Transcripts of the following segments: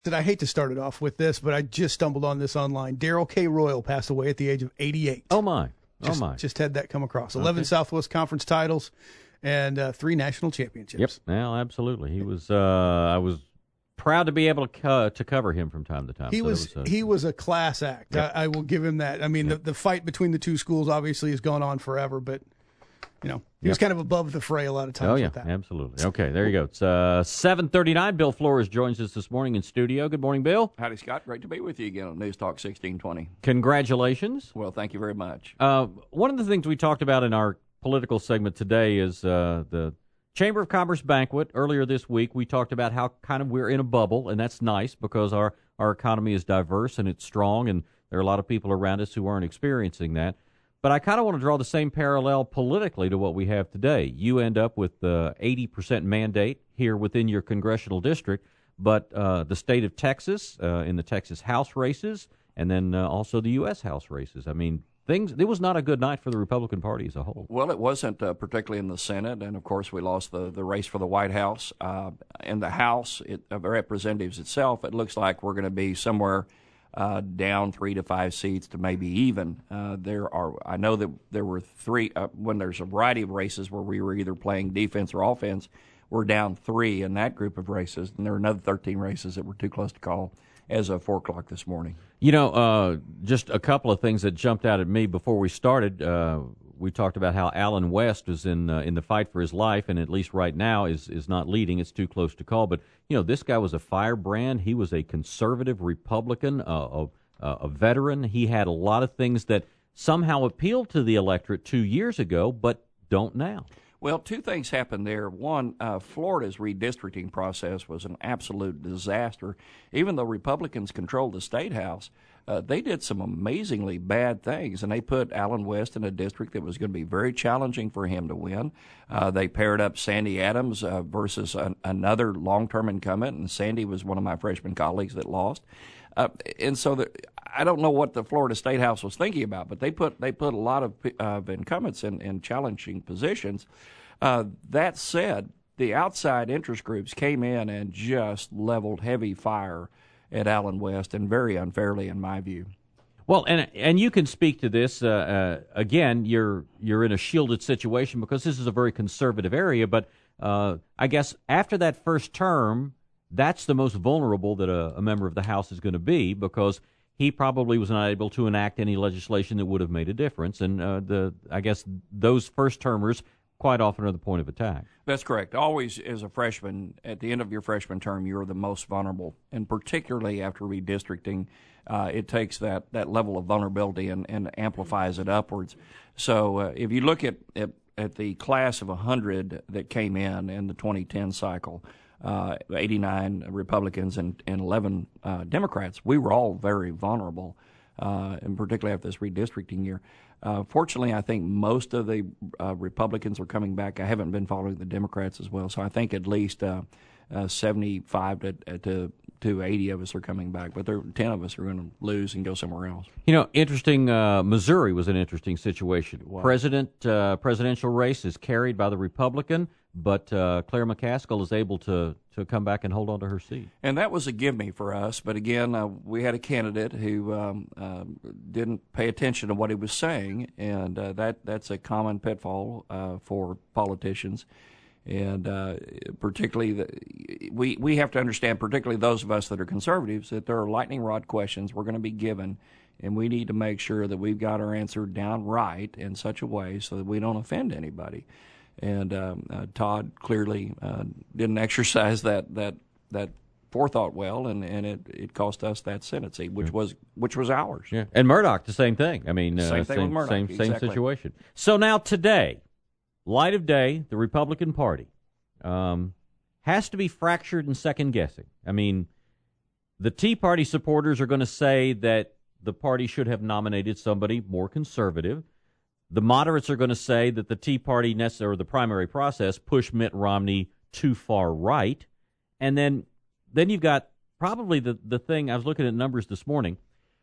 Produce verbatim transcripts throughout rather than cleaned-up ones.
Did I hate to start it off with this, but I just stumbled on this online. Darrell K. Royal passed away at the age of eighty-eight. Oh, my. Oh, just, my. Just had that come across. eleven Okay. Southwest Conference titles and uh, three national championships. Yep. Well, absolutely. He was, uh, I was proud to be able to co- to cover him from time to time. He so was, was a, he was a class act. Yep. I, I will give him that. I mean, Yep. the, the fight between the two schools obviously has gone on forever, but, you know, he Yep. was kind of above the fray a lot of times Oh, yeah, with that. absolutely. Okay, there you go. It's uh, seven thirty-nine. Bill Flores joins us this morning in studio. Good morning, Bill. Howdy, Scott. Great to be with you again on News Talk sixteen twenty. Congratulations. Well, thank you very much. Uh, one of the things we talked about in our political segment today is uh, the Chamber of Commerce banquet. Earlier this week, we talked about how kind of we're in a bubble, and that's nice because our, our economy is diverse and it's strong, and there are a lot of people around us who aren't experiencing that. But I kind of want to draw the same parallel politically to what we have today. You end up with the eighty percent mandate here within your congressional district, but uh, the state of Texas uh, in the Texas House races, and then uh, also the U S House races. I mean, things. It was not a good night for the Republican Party as a whole. Well, it wasn't uh, particularly in the Senate, and of course we lost the, the race for the White House. Uh, in the House it, of Representatives itself, it looks like we're going to be somewhere Uh, down three to five seats to maybe even. Uh, there are, I know that there were three, uh, when there's a variety of races where we were either playing defense or offense, we're down three in that group of races, and there are another thirteen races that were too close to call as of four o'clock this morning. You know, uh, just a couple of things that jumped out at me before we started. Uh, we talked about how Allen West was in uh, in the fight for his life, and at least right now is is not leading. It's too close to call. But you know, this guy was a firebrand. He was a conservative Republican, uh, a, a veteran. He had a lot of things that somehow appealed to the electorate two years ago, but don't now. Well, two things happened there. One, uh, Florida's redistricting process was an absolute disaster. Even though Republicans controlled the state house, uh, they did some amazingly bad things, and they put Allen West in a district that was going to be very challenging for him to win. Uh, they paired up Sandy Adams uh, versus an, another long-term incumbent, and Sandy was one of my freshman colleagues that lost. Uh, and so the, I don't know what the Florida State House was thinking about, but they put they put a lot of uh, incumbents in, in challenging positions. Uh, that said, the outside interest groups came in and just leveled heavy fire at Allen West, and very unfairly, in my view. Well, and and you can speak to this. Uh, uh, again, you're you're in a shielded situation because this is a very conservative area. But uh, I guess after that first term, that's the most vulnerable that a, a member of the House is going to be, because he probably was not able to enact any legislation that would have made a difference. And uh, the I guess those first termers quite often are the point of attack. That's correct. Always, as a freshman, at the end of your freshman term, you're the most vulnerable, and particularly after redistricting, uh, it takes that, that level of vulnerability and, and amplifies it upwards. So uh, if you look at, at, at the class of one hundred that came in in the twenty ten cycle, uh, eighty-nine Republicans and, and eleven uh, Democrats, we were all very vulnerable, uh, and particularly after this redistricting year. Uh, fortunately, I think most of the uh, Republicans are coming back. I haven't been following the Democrats as well, so I think at least uh, uh, seventy-five to, to to eighty of us are coming back, but there ten of us are going to lose and go somewhere else. You know, interesting. Uh, Missouri was an interesting situation. President uh, presidential race is carried by the Republican, but uh, Claire McCaskill is able to to come back and hold on to her seat. And that was a give me for us. But again, uh, we had a candidate who um, uh, didn't pay attention to what he was saying, and uh, that that's a common pitfall uh, for politicians. And uh, particularly, the, we we have to understand, particularly those of us that are conservatives, that there are lightning rod questions we're going to be given, and we need to make sure that we've got our answer down right in such a way so that we don't offend anybody. And um, uh, Todd clearly uh, didn't exercise that that that forethought well, and, and it, it cost us that Senate seat, which was which was ours. Yeah, and Murdoch, the same thing. I mean, same uh, thing same, with Murdoch. same, Exactly. same situation. So now today, light of day, the Republican Party um, has to be fractured and second guessing. I mean, the Tea Party supporters are going to say that the party should have nominated somebody more conservative. The moderates are going to say that the Tea Party, or the primary process, pushed Mitt Romney too far right. And then then you've got probably the, the thing, I was looking at numbers this morning.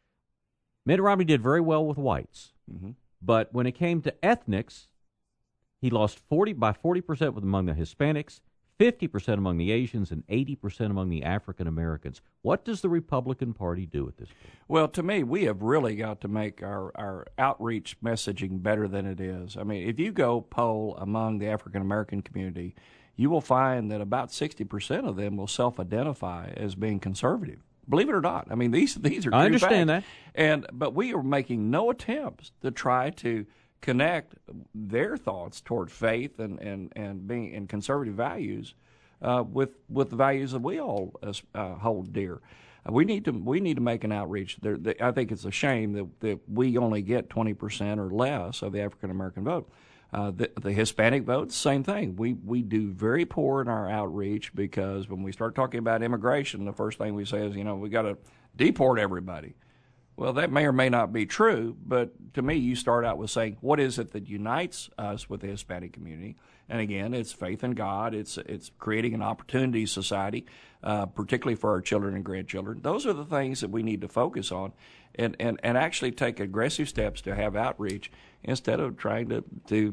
Mitt Romney did very well with whites. Mm-hmm. But when it came to ethnics, he lost forty by forty percent with among the Hispanics, fifty percent among the Asians, and eighty percent among the African Americans. What does the Republican Party do at this point? Well, to me, we have really got to make our, our outreach messaging better than it is. I mean, if you go poll among the African American community, you will find that about sixty percent of them will self-identify as being conservative. Believe it or not. I mean, these these are I true understand facts. that. And but we are making no attempts to try to connect their thoughts toward faith and, and, and being and conservative values uh, with with the values that we all uh, hold dear. Uh, we need to we need to make an outreach. There, there, I think it's a shame that, that we only get twenty percent or less of the African American vote. Uh, the, the Hispanic vote, same thing. We we do very poor in our outreach because when we start talking about immigration, the first thing we say is, you know, we got to deport everybody. Well, that may or may not be true, but to me, you start out with saying, what is it that unites us with the Hispanic community? And again, it's faith in God. It's it's creating an opportunity society, uh, particularly for our children and grandchildren. Those are the things that we need to focus on and, and, and actually take aggressive steps to have outreach instead of trying to, to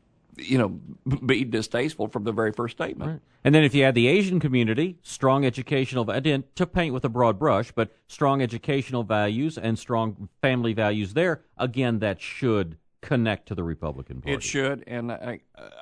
you know, be distasteful from the very first statement. Right. And then if you add the Asian community, strong educational, again, to paint with a broad brush, but strong educational values and strong family values there, again, that should connect to the Republican Party. It should, and I,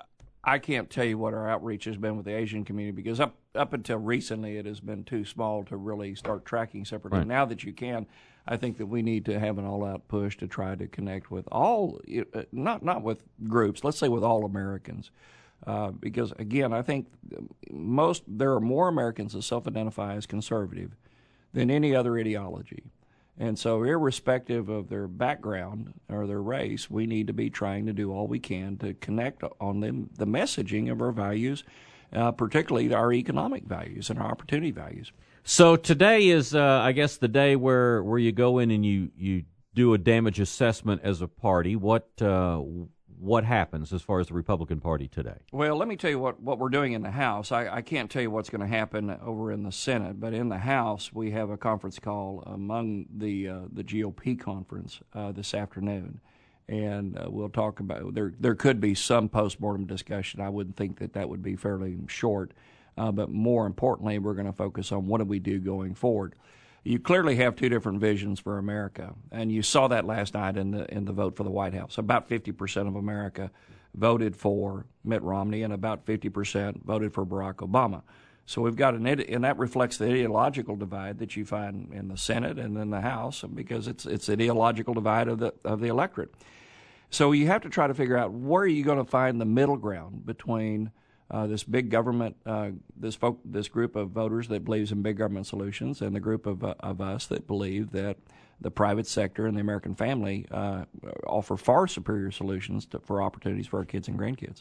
I can't tell you what our outreach has been with the Asian community because up up until recently it has been too small to really start tracking separately. Right. Now that you can, I think that we need to have an all-out push to try to connect with all, not not with groups, let's say with all Americans. Uh, because, again, I think most there are more Americans that self-identify as conservative than any other ideology. And so irrespective of their background or their race, we need to be trying to do all we can to connect on them, the messaging of our values, uh, particularly our economic values and our opportunity values. So today is, uh, I guess, the day where, where you go in and you, you do a damage assessment as a party. What uh, what happens as far as the Republican Party today? Well, let me tell you what, what we're doing in the House. I, I can't tell you what's going to happen over in the Senate, but in the House we have a conference call among the uh, the G O P conference uh, this afternoon, and uh, we'll talk about there. There could be some postmortem discussion. I wouldn't think that that would be fairly short, uh, but more importantly, we're going to focus on what do we do going forward. You clearly have two different visions for America, and you saw that last night in the in the vote for the White House. About fifty percent of America voted for Mitt Romney, and about fifty percent voted for Barack Obama. So we've got an and that reflects the ideological divide that you find in the Senate and in the House, because it's it's the ideological divide of the of the electorate. So you have to try to figure out where are you going to find the middle ground between Uh, this big government, uh, this folk, this group of voters that believes in big government solutions, and the group of uh, of us that believe that the private sector and the American family uh, offer far superior solutions to, for opportunities for our kids and grandkids.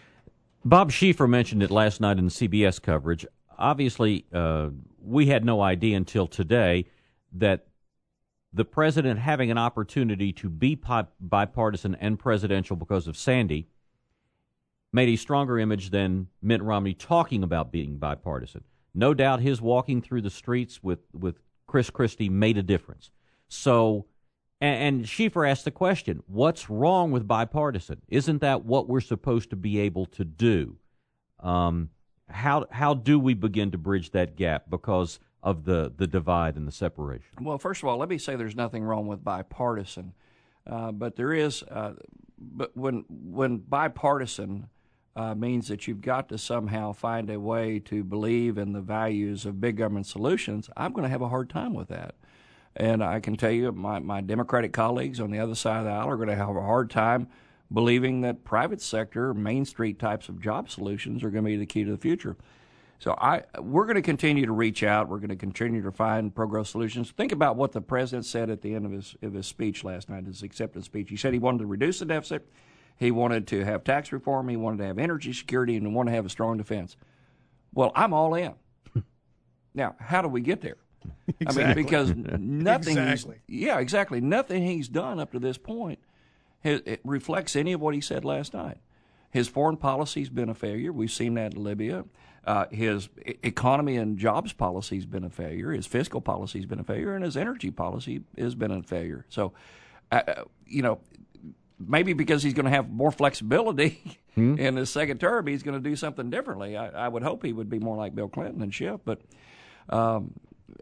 Bob Schieffer mentioned it last night in the C B S coverage. Obviously, uh, we had no idea until today that the president having an opportunity to be bipartisan and presidential because of Sandy made a stronger image than Mitt Romney talking about being bipartisan. No doubt his walking through the streets with, with Chris Christie made a difference. So, and, and Schieffer asked the question, what's wrong with bipartisan? Isn't that what we're supposed to be able to do? Um, how how do we begin to bridge that gap because of the, the divide and the separation? Well, first of all, let me say there's nothing wrong with bipartisan, uh, but there is, uh, but when when bipartisan Uh, means that you've got to somehow find a way to believe in the values of big government solutions, I'm going to have a hard time with that. And I can tell you my, my Democratic colleagues on the other side of the aisle are going to have a hard time believing that private sector, Main Street types of job solutions are going to be the key to the future. So I, we're going to continue to reach out. We're going to continue to find pro-growth solutions. Think about what the president said at the end of his, of his speech last night, his acceptance speech. He said he wanted to reduce the deficit. He wanted to have tax reform. He wanted to have energy security, and he wanted to have a strong defense. Well, I'm all in. Now, how do we get there? Exactly. I mean, because nothing. Exactly. He's, yeah, exactly. Nothing he's done up to this point has, it reflects any of what he said last night. His foreign policy's been a failure. We've seen that in Libya. Uh, his economy and jobs policy's been a failure. His fiscal policy's been a failure, and his energy policy has been a failure. So, uh, you know. maybe because he's going to have more flexibility hmm. in his second term, he's going to do something differently. I, I would hope he would be more like Bill Clinton and Schiff, but um,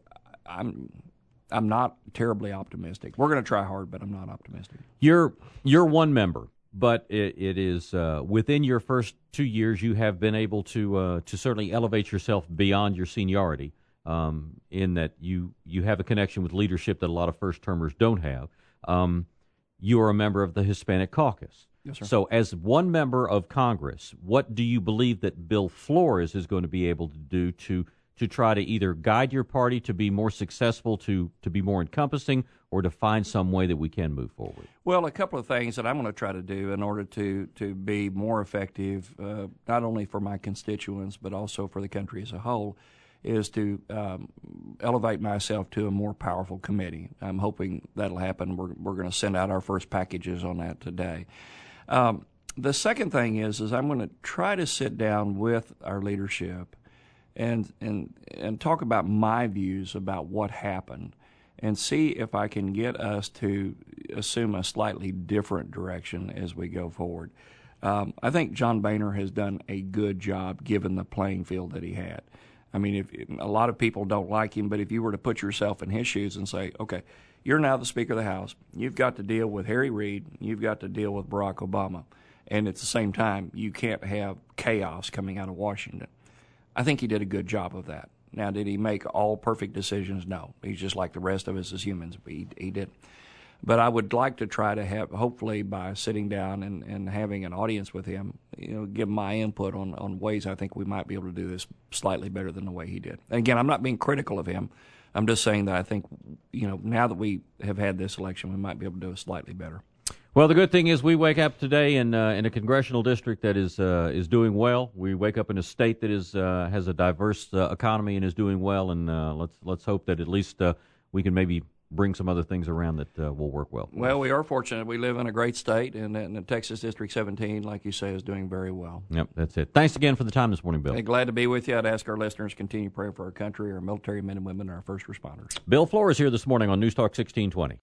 I'm I'm not terribly optimistic. We're going to try hard, but I'm not optimistic. You're you're one member, but it, it is uh, within your first two years you have been able to uh, to certainly elevate yourself beyond your seniority. Um, in that you you have a connection with leadership that a lot of first termers don't have. Um, you are a member of the Hispanic Caucus. Yes, sir. So as one member of Congress, what do you believe that Bill Flores is going to be able to do to to try to either guide your party to be more successful, to, to be more encompassing, or to find some way that we can move forward? Well, a couple of things that I'm going to try to do in order to, to be more effective, uh, not only for my constituents, but also for the country as a whole, is to um, elevate myself to a more powerful committee. I'm hoping that'll happen. We're, we're going to send out our first packages on that today. Um, the second thing is, is I'm going to try to sit down with our leadership and, and, and talk about my views about what happened and see if I can get us to assume a slightly different direction as we go forward. Um, I think John Boehner has done a good job given the playing field that he had. I mean, if a lot of people don't like him, but if you were to put yourself in his shoes and say, okay, you're now the Speaker of the House, you've got to deal with Harry Reid, you've got to deal with Barack Obama, and at the same time, you can't have chaos coming out of Washington. I think he did a good job of that. Now, did he make all perfect decisions? No. He's just like the rest of us as humans. He, he didn't. But I would like to try to have, hopefully by sitting down and, and having an audience with him, you know, give my input on, on ways I think we might be able to do this slightly better than the way he did. And again, I'm not being critical of him. I'm just saying that I think, you know, now that we have had this election, we might be able to do it slightly better. Well, the good thing is we wake up today in uh, in a congressional district that is uh, is doing well. We wake up in a state that is uh, has a diverse uh, economy and is doing well. And uh, let's let's hope that at least uh, we can maybe bring some other things around that uh, will work well. Well, we are fortunate. We live in a great state, and, and the Texas District seventeen, like you say, is doing very well. Yep, that's it. Thanks again for the time this morning, Bill. Hey, glad to be with you. I'd ask our listeners to continue praying for our country, our military men and women, and our first responders. Bill Flores here this morning on News Talk sixteen twenty.